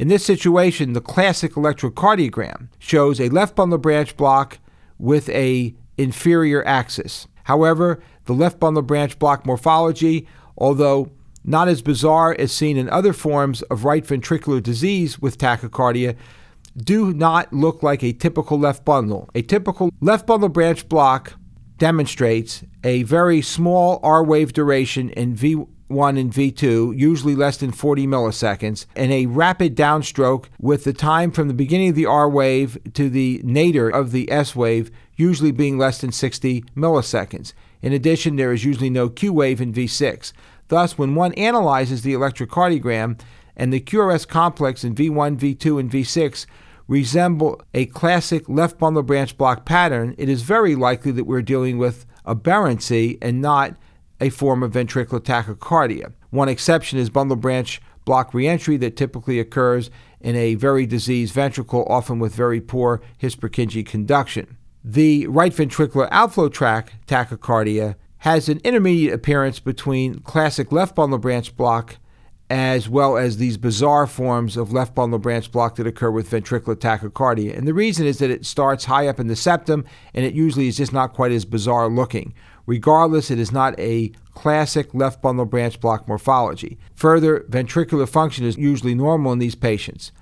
In this situation, the classic electrocardiogram shows a left bundle branch block with a inferior axis. However, the left bundle branch block morphology, although not as bizarre as seen in other forms of right ventricular disease with tachycardia, do not look like a typical left bundle. A typical left bundle branch block demonstrates a very small R wave duration in V1 and V2, usually less than 40 milliseconds, and a rapid downstroke with the time from the beginning of the R wave to the nadir of the S wave usually being less than 60 milliseconds. In addition, there is usually no Q wave in V6. Thus, when one analyzes the electrocardiogram and the QRS complex in V1, V2, and V6 resemble a classic left bundle branch block pattern, it is very likely that we're dealing with aberrancy and not a form of ventricular tachycardia. One exception is bundle branch block reentry that typically occurs in a very diseased ventricle, often with very poor His-Purkinje conduction. The right ventricular outflow tract tachycardia has an intermediate appearance between classic left bundle branch block as well as these bizarre forms of left bundle branch block that occur with ventricular tachycardia. And the reason is that it starts high up in the septum, and it usually is just not quite as bizarre looking. Regardless, it is not a classic left bundle branch block morphology. Further, ventricular function is usually normal in these patients.